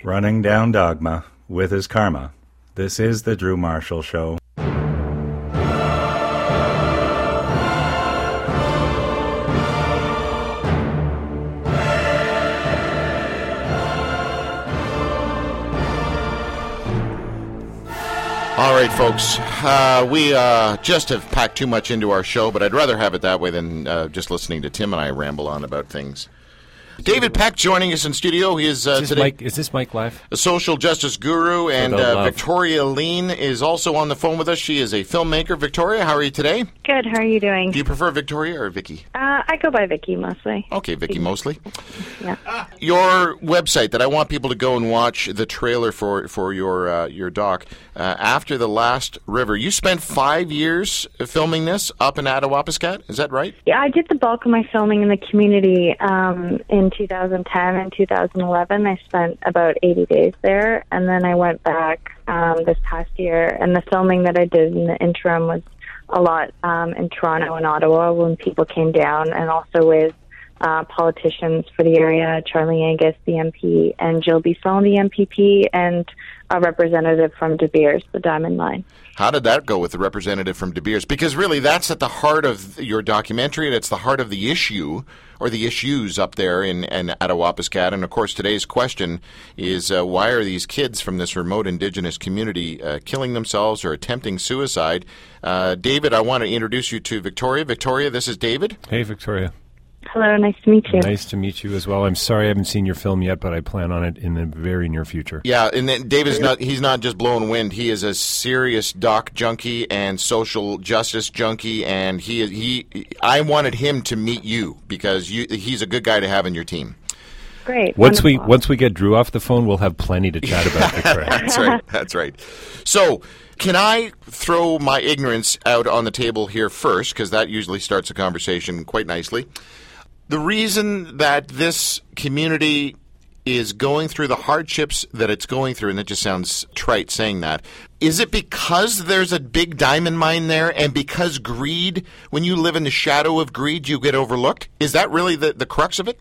Running down dogma with his karma. This is the Drew Marshall Show. All right, folks, we just have packed too much into our show, but I'd rather have it that way than just listening to Tim and I ramble on about things. David Peck joining us in studio. He is today. Is this Mike live? A social justice guru, and Victoria Lean is also on the phone with us. She is a filmmaker. Victoria, how are you today? Good. How are you doing? Do you prefer Victoria or Vicky? I go by Vicky mostly. Okay, Vicky mostly. Yeah. Your website that I want people to go and watch the trailer for your doc. After the Last River, you spent 5 years filming this up in Attawapiskat. Is that right? Yeah, I did the bulk of my filming in the community in 2010 and 2011. I spent about 80 days there, and then I went back this past year, and the filming that I did in the interim was a lot in Toronto and Ottawa when people came down, and also with politicians for the area, Charlie Angus, the MP, and Jill Bisson, the MPP, and a representative from De Beers, the Diamond Mine. How did that go with the representative from De Beers? Because really that's at the heart of your documentary, and it's the heart of the issue, or the issues up there in Attawapiskat. And of course today's question is why are these kids from this remote Indigenous community killing themselves or attempting suicide? David, I want to introduce you to Victoria. Victoria, this is David. Hey, Victoria. Hello, nice to meet you. Nice to meet you as well. I'm sorry I haven't seen your film yet, but I plan on it in the very near future. Yeah, and then David's he's not just blowing wind. He is a serious doc junkie and social justice junkie, and I wanted him to meet you because he's a good guy to have in your team. Great. Once we get Drew off the phone, we'll have plenty to chat about, Victoria. That's right. So, can I throw my ignorance out on the table here first, because that usually starts a conversation quite nicely. The reason that this community is going through the hardships that it's going through, and it just sounds trite saying that, is it because there's a big diamond mine there and because greed, when you live in the shadow of greed, you get overlooked? Is that really the crux of it?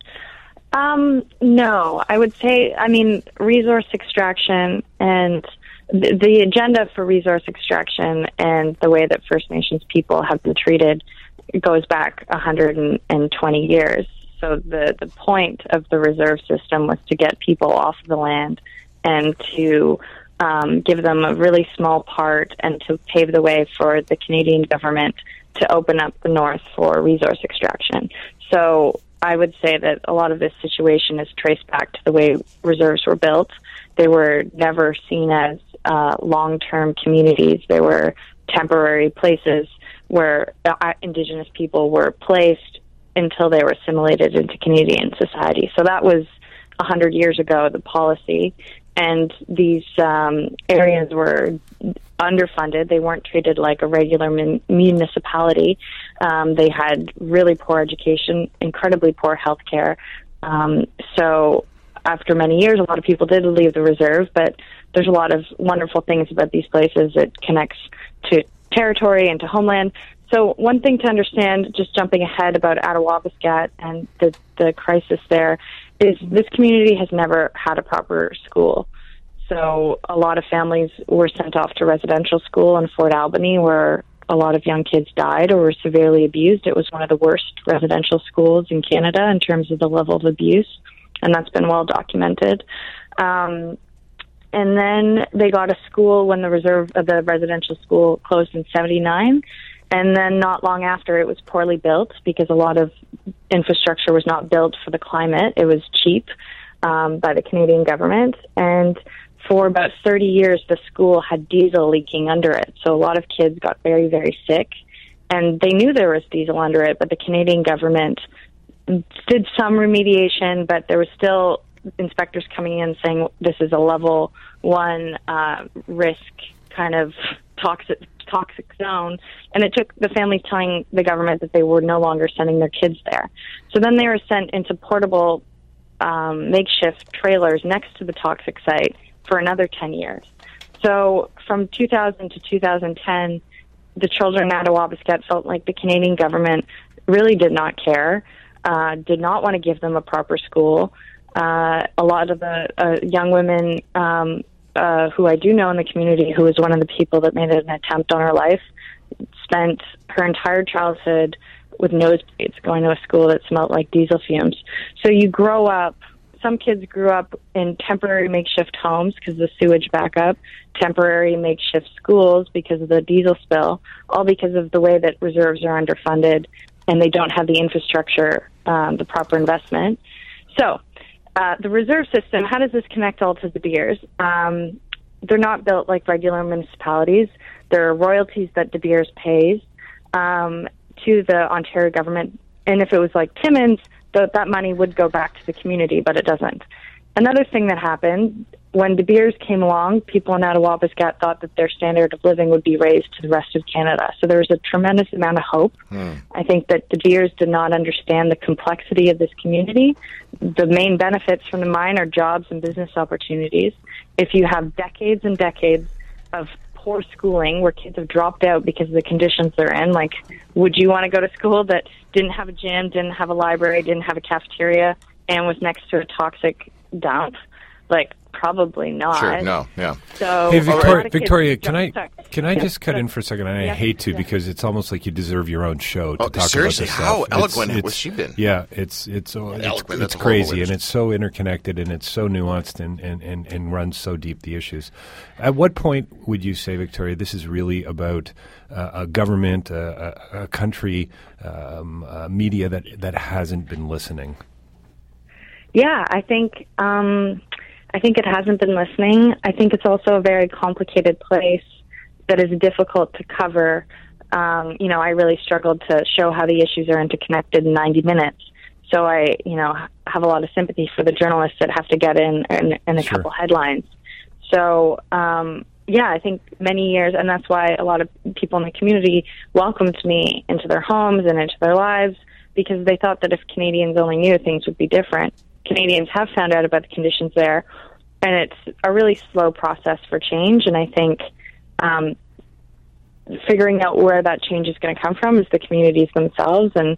No, I would say, resource extraction and the agenda for resource extraction and the way that First Nations people have been treated goes back 120 years. So the point of the reserve system was to get people off of the land and to give them a really small part and to pave the way for the Canadian government to open up the north for resource extraction. So I would say that a lot of this situation is traced back to the way reserves were built. They were never seen as long-term communities. They were temporary places where Indigenous people were placed until they were assimilated into Canadian society. So that was 100 years ago, the policy. And these areas were underfunded. They weren't treated like a regular municipality. They had really poor education, incredibly poor health care. So after many years, a lot of people did leave the reserve, but there's a lot of wonderful things about these places. It connects to territory and to homeland. So one thing to understand, just jumping ahead about Attawapiskat and the crisis there, is this community has never had a proper school. So a lot of families were sent off to residential school in Fort Albany, where a lot of young kids died or were severely abused. It was one of the worst residential schools in Canada in terms of the level of abuse, and that's been well documented. And then they got a school when the residential school closed in 1979. And then not long after, it was poorly built because a lot of infrastructure was not built for the climate. It was cheap by the Canadian government. And for about 30 years, the school had diesel leaking under it. So a lot of kids got very, very sick. And they knew there was diesel under it, but the Canadian government did some remediation, but there was still inspectors coming in saying this is a level 1 risk kind of toxic zone, and it took the families telling the government that they were no longer sending their kids there. So then they were sent into portable makeshift trailers next to the toxic site for another 10 years. So from 2000 to 2010, the children at Attawapiskat felt like the Canadian government really did not care, did not want to give them a proper school. A lot of the young women who I do know in the community, who was one of the people that made an attempt on her life, spent her entire childhood with nosebleeds, going to a school that smelled like diesel fumes. So you grow up, some kids grew up in temporary makeshift homes because of the sewage backup, temporary makeshift schools because of the diesel spill, all because of the way that reserves are underfunded and they don't have the infrastructure, the proper investment. So the reserve system, how does this connect all to De Beers? They're not built like regular municipalities. There are royalties that De Beers pays to the Ontario government. And if it was like Timmins, that money would go back to the community, but it doesn't. Another thing that happened, when De Beers came along, people in Attawapiskat thought that their standard of living would be raised to the rest of Canada. So there was a tremendous amount of hope. I think that De Beers did not understand the complexity of this community. The main benefits from the mine are jobs and business opportunities. If you have decades and decades of poor schooling where kids have dropped out because of the conditions they're in, like, would you want to go to school that didn't have a gym, didn't have a library, didn't have a cafeteria, and was next to a toxic dump? Like, probably not. Sure, no, yeah. So, Hey, a lot of Victoria, kids- can I just cut in for a second? And I hate to because it's almost like you deserve your own show to talk seriously, about this how stuff. eloquent has she been? Yeah, it's Eloquent, that's a horrible crazy, word. and it's so interconnected, and it's so nuanced, and runs so deep, the issues. At what point would you say, Victoria, this is really about a government, a country, media that hasn't been listening? Yeah, I think it hasn't been listening. I think it's also a very complicated place that is difficult to cover. I really struggled to show how the issues are interconnected in 90 minutes. So I, have a lot of sympathy for the journalists that have to get in a Sure. couple headlines. So, I think many years, and that's why a lot of people in the community welcomed me into their homes and into their lives, because they thought that if Canadians only knew, things would be different. Canadians have found out about the conditions there, and it's a really slow process for change. And I think figuring out where that change is going to come from is the communities themselves, and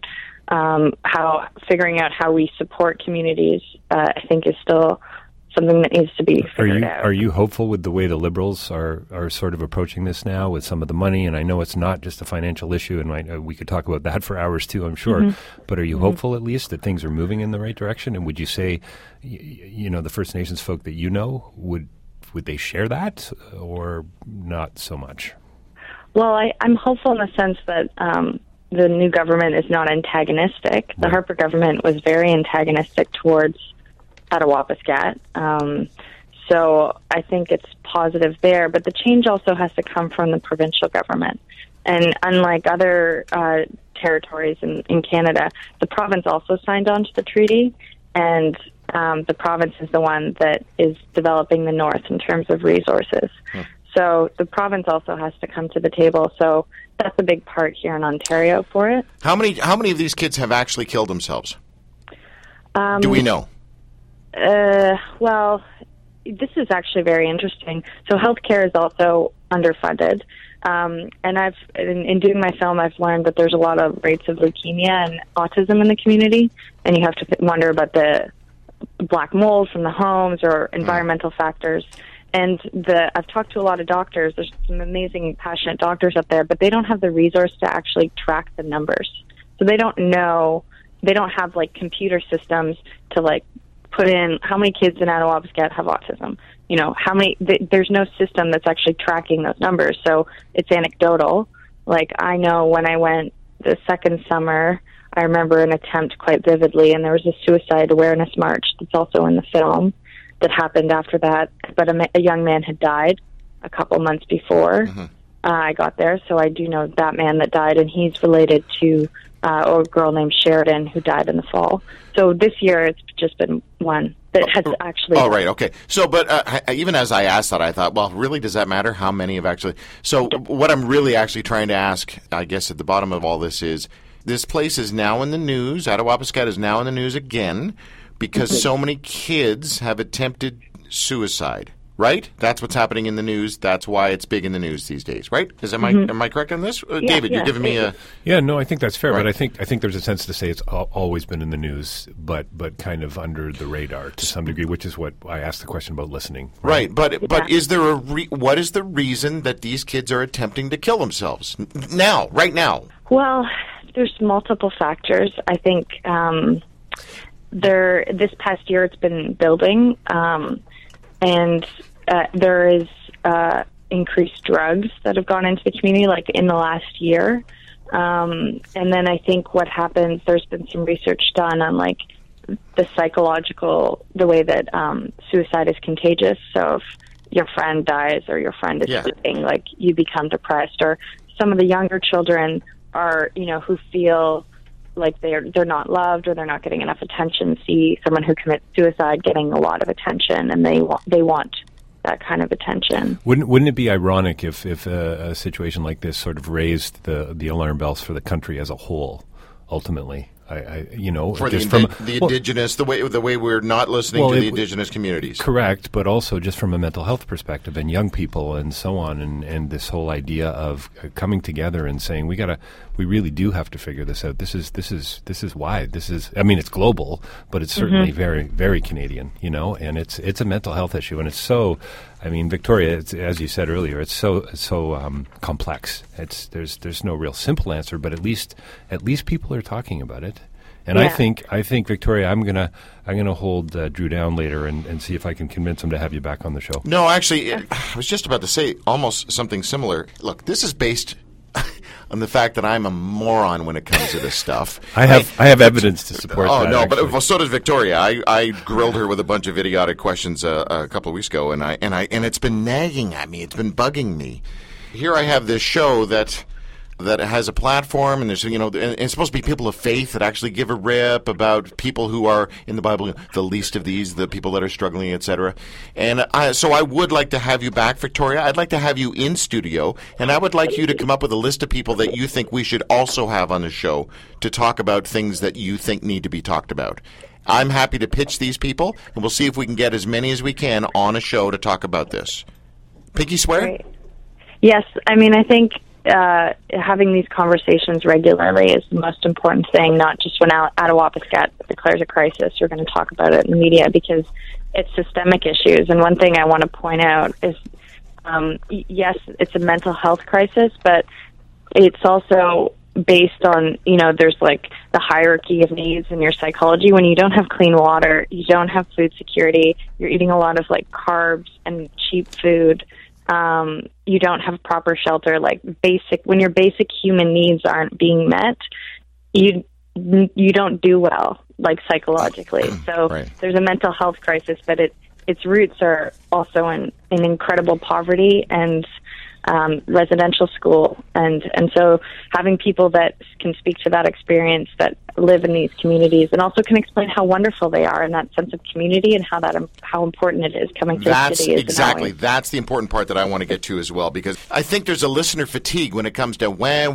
figuring out how we support communities, I think, is still something that needs to be figured out. Are you hopeful with the way the Liberals are sort of approaching this now with some of the money? And I know it's not just a financial issue, and we could talk about that for hours too, I'm sure. Mm-hmm. But are you hopeful at least that things are moving in the right direction? And would you say, the First Nations folk that would they share that or not so much? Well, I'm hopeful in the sense that the new government is not antagonistic. Right. The Harper government was very antagonistic towards Attawapiskat. So I think it's positive there, but the change also has to come from the provincial government. And unlike other territories in Canada, the province also signed on to the treaty, and the province is the one that is developing the north in terms of resources. So the province also has to come to the table. So that's a big part here in Ontario for it. How many of these kids have actually killed themselves? Do we know? Well, this is actually very interesting. So healthcare is also underfunded. And in doing my film, I've learned that there's a lot of rates of leukemia and autism in the community, and you have to wonder about the black mold from the homes or environmental factors. And I've talked to a lot of doctors. There's some amazing, passionate doctors up there, but they don't have the resource to actually track the numbers. So they don't know. They don't have computer systems to put in how many kids in Attawapiskat have autism. How many? There's no system that's actually tracking those numbers. So it's anecdotal. I know when I went the second summer, I remember an attempt quite vividly, and there was a suicide awareness march that's also in the film that happened after that, but a young man had died a couple months before I got there, so I do know that man that died, and he's related to a girl named Sheridan who died in the fall. So this year it's just been one that has actually... Oh, right, okay. So, but even as I asked that, I thought, well, really, does that matter how many have actually... So what I'm really actually trying to ask, I guess at the bottom of all this is, this place is now in the news, Attawapiskat is now in the news again, because so many kids have attempted suicide, right? That's what's happening in the news. That's why it's big in the news these days, right? Am I correct on this? David, you're giving me a... Yeah, no, I think that's fair, Right. but I think there's a sense to say it's always been in the news, but kind of under the radar to some degree, which is what I asked the question about listening. Right, but is there what is the reason that these kids are attempting to kill themselves now, right now? Well, there's multiple factors. I think this past year it's been building, and there is increased drugs that have gone into the community, like in the last year. And then I think what happens, there's been some research done on like the psychological, the way that suicide is contagious. So if your friend dies or your friend is sleeping, like you become depressed. Or some of the younger children are, who feel like they're not loved or they're not getting enough attention, see someone who commits suicide getting a lot of attention, and they want that kind of attention. Wouldn't it be ironic if a situation like this sort of raised the alarm bells for the country as a whole, ultimately? For the indigenous, the way we're not listening to the indigenous communities. Correct, but also just from a mental health perspective and young people and so on, and this whole idea of coming together and saying we really do have to figure this out. This is why this is. I mean, it's global, but it's certainly very, very Canadian, and it's a mental health issue, and it's so. I mean, Victoria, as you said earlier, it's so complex. There's no real simple answer, but at least people are talking about it. And I think Victoria, I'm gonna hold Drew down later and see if I can convince him to have you back on the show. No, actually, I was just about to say almost something similar. Look, this is based on the fact that I'm a moron when it comes to this stuff. I have evidence to support that. Oh, no, actually. but so does Victoria. I grilled her with a bunch of idiotic questions a couple of weeks ago, and it's been nagging at me. It's been bugging me. Here I have this show that has a platform, and there's and it's supposed to be people of faith that actually give a rip about people who are in the Bible, the least of these, the people that are struggling, etc. And so I would like to have you back, Victoria. I'd like to have you in studio, and I would like you to come up with a list of people that you think we should also have on the show to talk about things that you think need to be talked about. I'm happy to pitch these people, and we'll see if we can get as many as we can on a show to talk about this. Pinky swear? Right. Yes, I mean, I think having these conversations regularly is the most important thing, not just when Attawapiskat declares a crisis, we're going to talk about it in the media, because it's systemic issues. And one thing I want to point out is, yes, it's a mental health crisis, but it's also based on, there's like the hierarchy of needs in your psychology. When you don't have clean water, you don't have food security, you're eating a lot of like carbs and cheap food, you don't have proper shelter, when your basic human needs aren't being met, you don't do well, psychologically. So right. There's a mental health crisis, but its roots are also in incredible poverty and residential school, and so having people that can speak to that experience, that live in these communities, and also can explain how wonderful they are and that sense of community and how important it is coming to the city. Exactly. That's the important part that I want to get to as well, because I think there's a listener fatigue when it comes to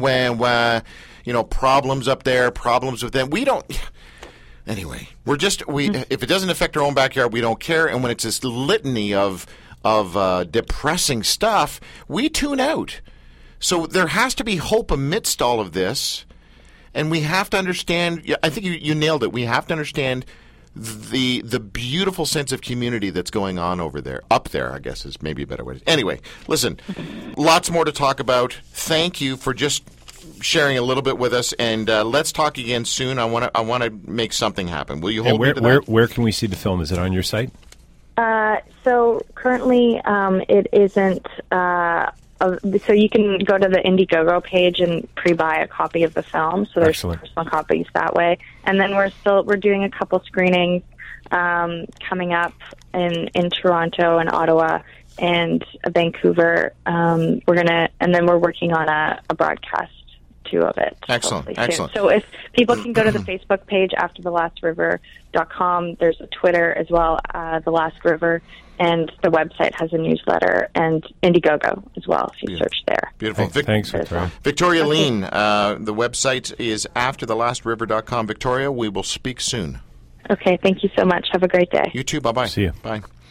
problems up there, problems with them. We don't. Anyway, if it doesn't affect our own backyard, we don't care. And when it's this litany of depressing stuff, we tune out. So there has to be hope amidst all of this, and we have to understand. I think you nailed it. We have to understand the beautiful sense of community that's going on up there. I guess is maybe a better way. Anyway, listen, lots more to talk about. Thank you for just sharing a little bit with us, and let's talk again soon. I want to make something happen. Will you hold me to that? Where can we see the film? Is it on your site? So currently, it isn't. So you can go to the Indiegogo page and pre-buy a copy of the film. So there's Excellent. personal copies that way. And then we're doing a couple screenings coming up in Toronto and Ottawa and Vancouver. And then we're working on a broadcast too of it. Excellent. So if people can go to the Facebook page, AfterTheLastRiver.com. There's a Twitter as well, The Last River, and the website has a newsletter, and Indiegogo as well, if you search there. Beautiful. Thanks, Victoria. Victoria Lean, the website is AfterTheLastRiver.com. Victoria, we will speak soon. Okay, thank you so much. Have a great day. You too. Bye-bye. See you. Bye.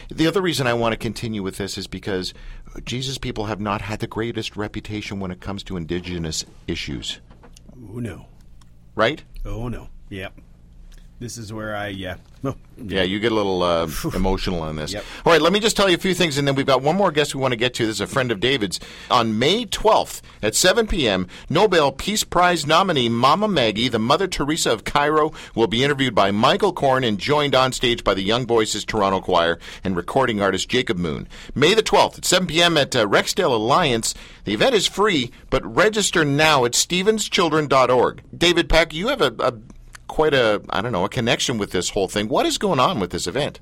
The other reason I want to continue with this is because Jesus people have not had the greatest reputation when it comes to Indigenous issues. Oh, no. Right? Oh, no. Yep. This is where Yeah, you get a little emotional on this. Yep. All right, let me just tell you a few things, and then we've got one more guest we want to get to. This is a friend of David's. On May 12th at 7 p.m., Nobel Peace Prize nominee Mama Maggie, the Mother Teresa of Cairo, will be interviewed by Michael Korn and joined on stage by the Young Voices Toronto Choir and recording artist Jacob Moon. May the 12th at 7 p.m. at Rexdale Alliance. The event is free, but register now at stevenschildren.org. David Peck, you have quite a connection with this whole thing. What is going on with this event?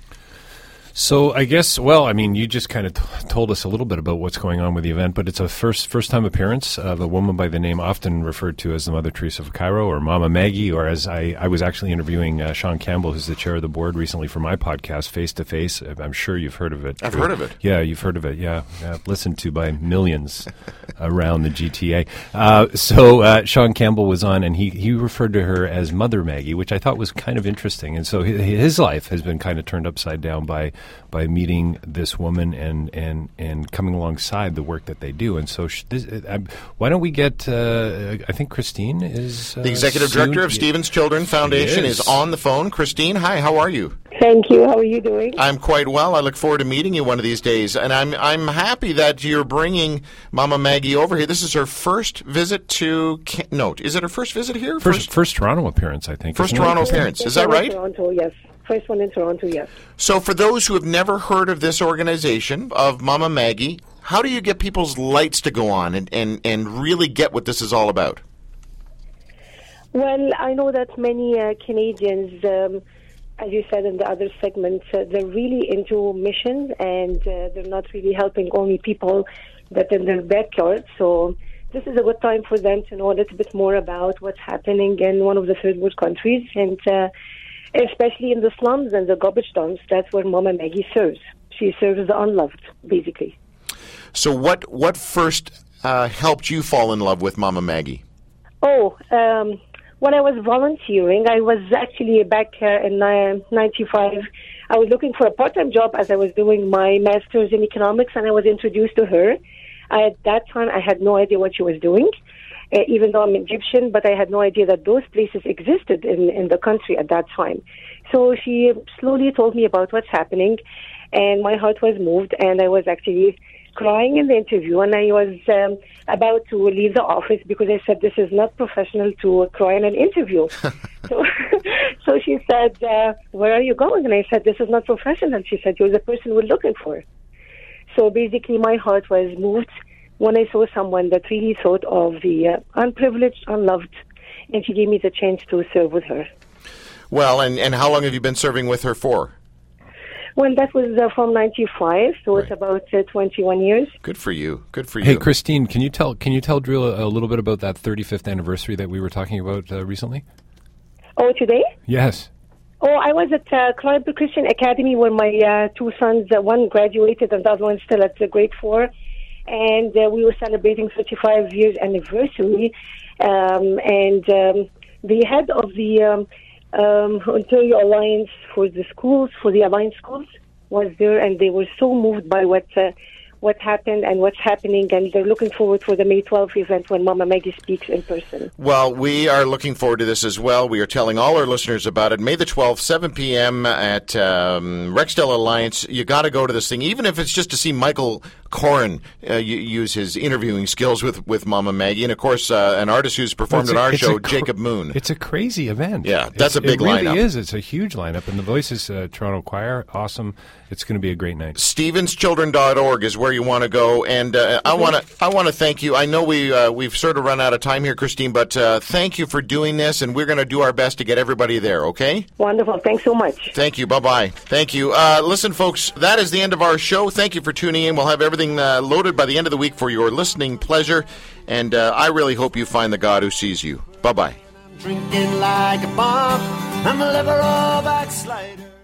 So I guess, well, I mean, you just kind of told us a little bit about what's going on with the event, but it's a first-time appearance of a woman by the name often referred to as the Mother Teresa of Cairo or Mama Maggie, or as I was actually interviewing Sean Campbell, who's the chair of the board recently for my podcast, Face to Face. I'm sure you've heard of it. I've heard of it. Yeah, you've heard of it, yeah. Listened to by millions around the GTA. So Sean Campbell was on, and he referred to her as Mother Maggie, which I thought was kind of interesting. And so his life has been kind of turned upside down by meeting this woman and coming alongside the work that they do. And so why don't we get, I think Christine is... the executive director of Stephen's Children Foundation is on the phone. Christine, hi, how are you? Thank you. How are you doing? I'm quite well. I look forward to meeting you one of these days. And I'm happy that you're bringing Mama Maggie over here. This is her first visit to... is it her first visit here? First Toronto appearance, I think. First Toronto appearance. Is that right? Toronto, yes. First one in Toronto, yes. So for those who have never heard of this organization, of Mama Maggie, how do you get people's lights to go on and really get what this is all about? Well, I know that many Canadians, as you said in the other segments, they're really into missions and they're not really helping only people that are in their backyard. So this is a good time for them to know a little bit more about what's happening in one of the third world countries, and especially in the slums and the garbage dumps. That's where Mama Maggie serves. She serves the unloved, basically. So what first helped you fall in love with Mama Maggie? When I was volunteering, I was actually back in 95. I was looking for a part-time job as I was doing my master's in economics, and I was introduced to her. At that time, I had no idea what she was doing. Even though I'm Egyptian, but I had no idea that those places existed in the country at that time. So she slowly told me about what's happening, and my heart was moved, and I was actually crying in the interview, and I was about to leave the office because I said, this is not professional to cry in an interview. So she said, where are you going? And I said, this is not professional. She said, you're the person we're looking for. So basically my heart was moved when I saw someone that really thought of the unprivileged, unloved, and she gave me the chance to serve with her. Well, and how long have you been serving with her for? Well, that was from 95, so right. It's about 21 years. Good for you. Good for you. Hey, Christine, can you tell Drew a little bit about that 35th anniversary that we were talking about recently? Oh, today? Yes. Oh, I was at Clyde Christian Academy where my two sons, one graduated and the other one still at grade 4. And we were celebrating 35 years anniversary. The head of the Ontario Alliance for the schools, for the Alliance schools, was there, and they were so moved by what happened and what's happening, and they're looking forward for the May 12th event when Mama Maggie speaks in person. Well, we are looking forward to this as well. We are telling all our listeners about it. May the 12th, 7 p.m. at Rexdale Alliance. You got to go to this thing, even if it's just to see Michael Korn use his interviewing skills with Mama Maggie, and of course an artist who's performed at our show, Jacob Moon. It's a crazy event. Yeah, that's a big lineup. It really is. It's a huge lineup, and the Voices Toronto Choir, awesome. It's going to be a great night. StephensChildren.org is where you want to go, and I want to thank you. I know we've sort of run out of time here, Christine, but thank you for doing this, and we're going to do our best to get everybody there. Okay? Wonderful. Thanks so much. Thank you. Bye-bye. Thank you. Listen, folks, that is the end of our show. Thank you for tuning in. We'll have everything loaded by the end of the week for your listening pleasure, and I really hope you find the God who sees you. Bye-bye. Drinking like a bomb, I'm a liberal backslider.